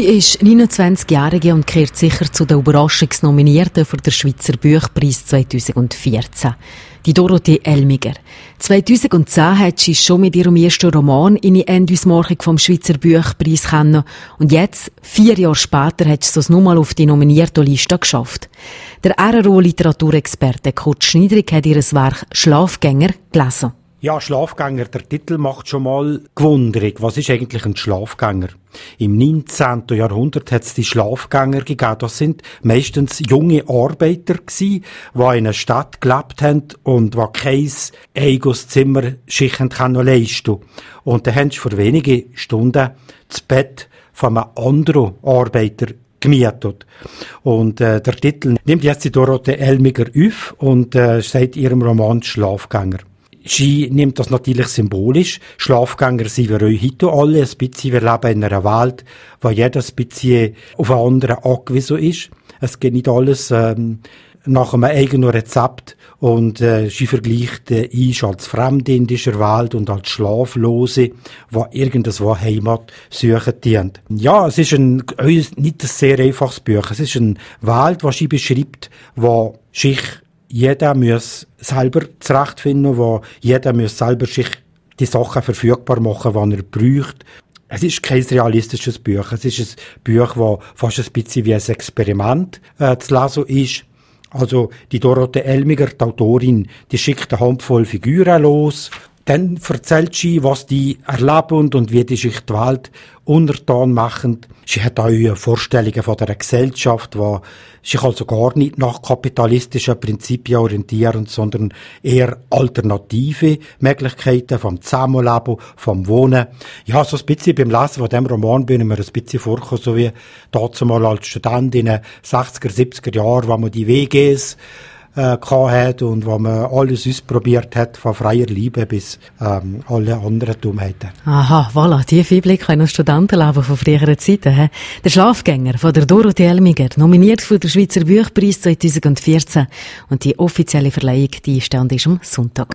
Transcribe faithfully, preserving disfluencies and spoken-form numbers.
ist neunundzwanzigjährige und gehört sicher zu den Überraschungsnominierten für den Schweizer Büchpreis zweitausendvierzehn. Die Dorothee Elmiger. zweitausendzehn hat sie schon mit ihrem ersten Roman in die Endausmachung vom Schweizer Büchpreis kennen. Und jetzt, vier Jahre später, hat sie es nochmal auf die nominierten Liste geschafft. Der R R O-Literaturexperte Kurt Schniedrig hat ihr Werk «Schlafgänger» gelesen. Ja, Schlafgänger, der Titel macht schon mal gewundrig. Was ist eigentlich ein Schlafgänger? Im neunzehnten Jahrhundert hat es die Schlafgänger gegeben. Das sind meistens junge Arbeiter gsi, die in einer Stadt gelebt haben und die kein eigenes Zimmer sich leisten leisten. Und dann haben sie für wenige Stunden das Bett von einem anderen Arbeiter gemietet. Und äh, der Titel nimmt jetzt die Dorothee Elmiger auf und äh, sagt ihrem Roman «Schlafgänger». Sie nimmt das natürlich symbolisch. Schlafgänger sind wir euch heute alle ein bisschen. Wir leben in einer Welt, wo jeder ein bisschen auf einen anderen angewiesen ist. Es geht nicht alles ähm, nach einem eigenen Rezept. Und äh, sie vergleicht äh, ich als Fremde in dieser Welt und als Schlaflose, die irgendwo Heimat suchen dienen. Ja, es ist ein, nicht ein sehr einfaches Buch. Es ist eine Welt, die sie beschreibt, wo sich jeder muss selber zurechtfinden, wo jeder muss selber sich die Sachen verfügbar machen, die er braucht. Es ist kein realistisches Buch. Es ist ein Buch, das fast ein bisschen wie ein Experiment äh, zu lesen ist. Also die Dorothee Elmiger, die Autorin, die schickt eine Handvoll Figuren los. Dann erzählt sie, was die erleben und wie die sich die Welt untertan machen. Sie hat auch Vorstellungen von der Gesellschaft, die sich also gar nicht nach kapitalistischen Prinzipien orientieren, sondern eher alternative Möglichkeiten vom Zusammenleben, vom Wohnen. Ja, so ein bisschen beim Lesen von diesem Roman bin ich mir ein bisschen vorgekommen, so wie dazu mal als Student in den sechziger, siebziger Jahren, wo man die W Gs Äh, hat und wo man alles ausprobiert hat, von freier Liebe bis ähm, alle anderen Dummheiten. Aha, voilà, tiefe Einblicke in das Studentenleben von früheren Zeiten. He? Der Schlafgänger von der Dorothee Elmiger, nominiert für den Schweizer Büchpreis zweitausendvierzehn. Und die offizielle Verleihung, die stand ist am Sonntag.